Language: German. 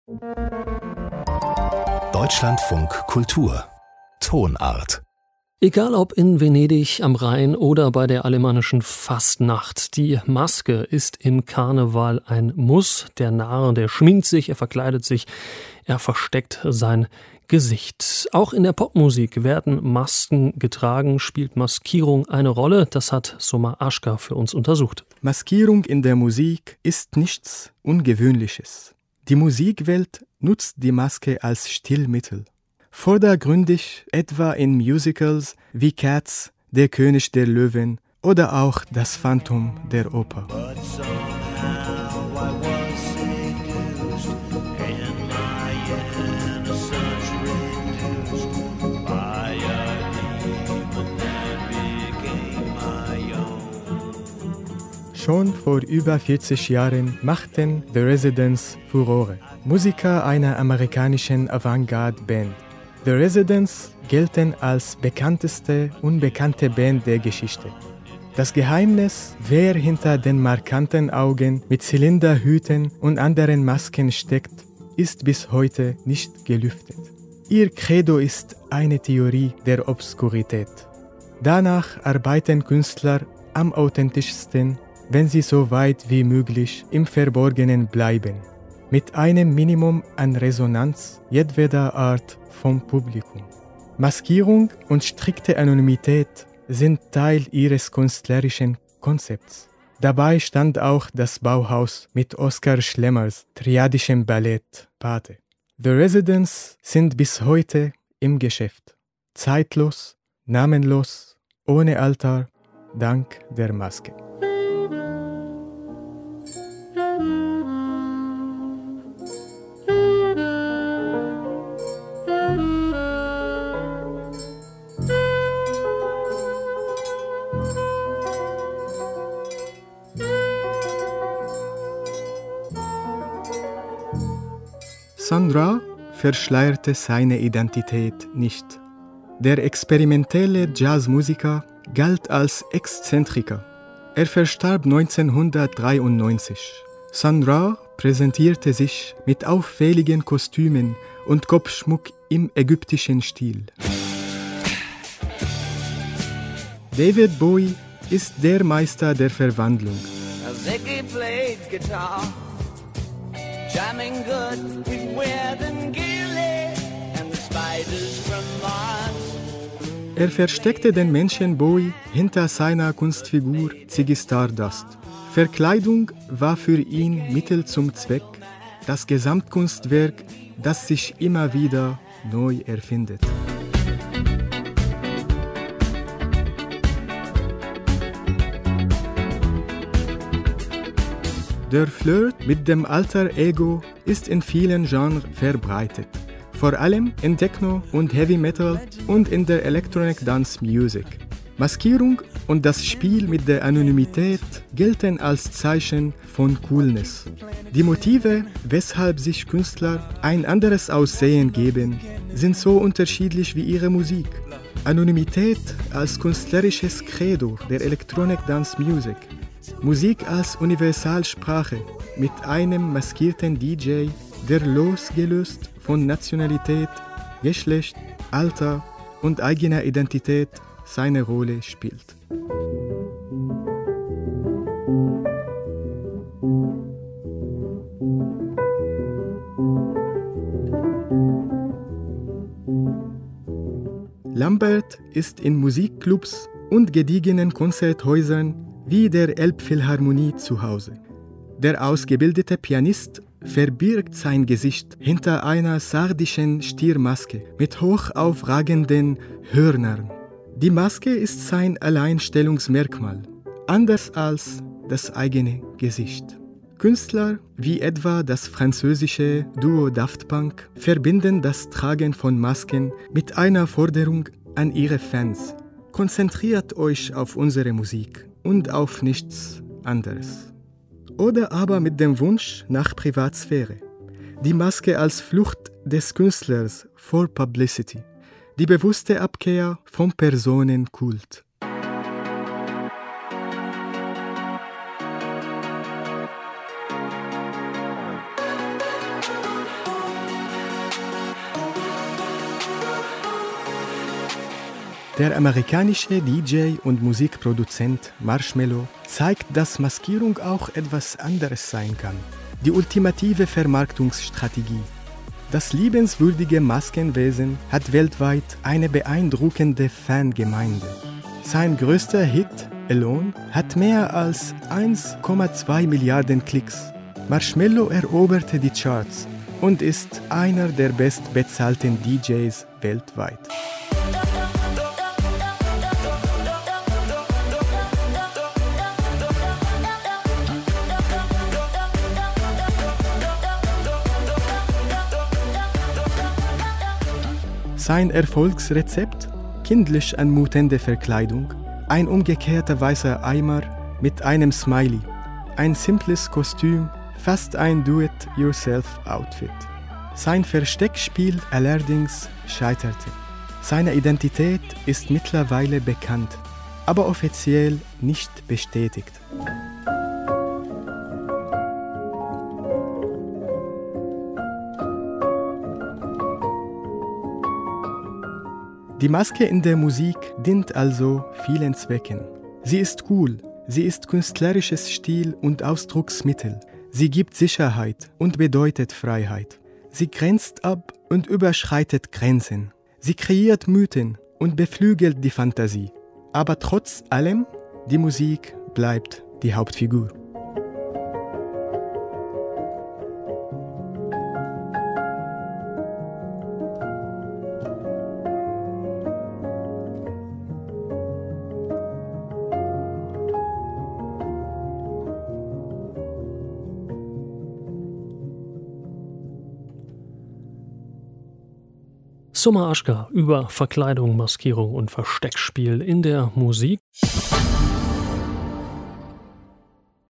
Deutschlandfunk Kultur Tonart. Egal ob in Venedig am Rhein oder bei der alemannischen Fastnacht, die Maske ist im Karneval ein Muss. Der Narr, der schminkt sich, er verkleidet sich, er versteckt sein Gesicht. Auch in der Popmusik werden Masken getragen, spielt Maskierung eine Rolle. Das hat Soma Aschka für uns untersucht. Maskierung in der Musik ist nichts Ungewöhnliches. Die Musikwelt nutzt die Maske als Stilmittel. Vordergründig etwa in Musicals wie Cats, Der König der Löwen oder auch Das Phantom der Oper. Schon vor über 40 Jahren machten The Residents Furore, Musiker einer amerikanischen Avantgarde-Band. The Residents gelten als bekannteste unbekannte Band der Geschichte. Das Geheimnis, wer hinter den markanten Augen mit Zylinderhüten und anderen Masken steckt, ist bis heute nicht gelüftet. Ihr Credo ist eine Theorie der Obskurität. Danach arbeiten Künstler am authentischsten, wenn sie so weit wie möglich im Verborgenen bleiben, mit einem Minimum an Resonanz jedweder Art vom Publikum. Maskierung und strikte Anonymität sind Teil ihres künstlerischen Konzepts. Dabei stand auch das Bauhaus mit Oskar Schlemmers triadischem Ballett Pate. The Residents sind bis heute im Geschäft. Zeitlos, namenlos, ohne Alter, dank der Maske. Sun Ra verschleierte seine Identität nicht. Der experimentelle Jazzmusiker galt als Exzentriker. Er verstarb 1993. Sun Ra präsentierte sich mit auffälligen Kostümen und Kopfschmuck im ägyptischen Stil. David Bowie ist der Meister der Verwandlung. Jamming good with Weird and Gilly and the spiders from Mars. Er versteckte den Menschen Bowie hinter seiner Kunstfigur Ziggy Stardust. Verkleidung war für ihn Mittel zum Zweck, das Gesamtkunstwerk, das sich immer wieder neu erfindet. Der Flirt mit dem Alter Ego ist in vielen Genres verbreitet, vor allem in Techno und Heavy Metal und in der Electronic Dance Music. Maskierung und das Spiel mit der Anonymität gelten als Zeichen von Coolness. Die Motive, weshalb sich Künstler ein anderes Aussehen geben, sind so unterschiedlich wie ihre Musik. Anonymität als künstlerisches Credo der Electronic Dance Music. Musik als Universalsprache mit einem maskierten DJ, der losgelöst von Nationalität, Geschlecht, Alter und eigener Identität seine Rolle spielt. Lambert ist in Musikclubs und gediegenen Konzerthäusern wie der Elbphilharmonie zu Hause. Der ausgebildete Pianist verbirgt sein Gesicht hinter einer sardischen Stiermaske mit hoch aufragenden Hörnern. Die Maske ist sein Alleinstellungsmerkmal, anders als das eigene Gesicht. Künstler wie etwa das französische Duo Daft Punk verbinden das Tragen von Masken mit einer Forderung an ihre Fans. Konzentriert euch auf unsere Musik und auf nichts anderes. Oder aber mit dem Wunsch nach Privatsphäre. Die Maske als Flucht des Künstlers vor Publicity. Die bewusste Abkehr vom Personenkult. Der amerikanische DJ und Musikproduzent Marshmello zeigt, dass Maskierung auch etwas anderes sein kann. Die ultimative Vermarktungsstrategie. Das liebenswürdige Maskenwesen hat weltweit eine beeindruckende Fangemeinde. Sein größter Hit, Alone, hat mehr als 1,2 Milliarden Klicks. Marshmello eroberte die Charts und ist einer der bestbezahlten DJs weltweit. Sein Erfolgsrezept? Kindlich anmutende Verkleidung, ein umgekehrter weißer Eimer mit einem Smiley, ein simples Kostüm, fast ein Do-it-yourself-Outfit. Sein Versteckspiel allerdings scheiterte. Seine Identität ist mittlerweile bekannt, aber offiziell nicht bestätigt. Die Maske in der Musik dient also vielen Zwecken. Sie ist cool, sie ist künstlerisches Stil- und Ausdrucksmittel. Sie gibt Sicherheit und bedeutet Freiheit. Sie grenzt ab und überschreitet Grenzen. Sie kreiert Mythen und beflügelt die Fantasie. Aber trotz allem, die Musik bleibt die Hauptfigur. Soma Ashkar über Verkleidung, Maskierung und Versteckspiel in der Musik.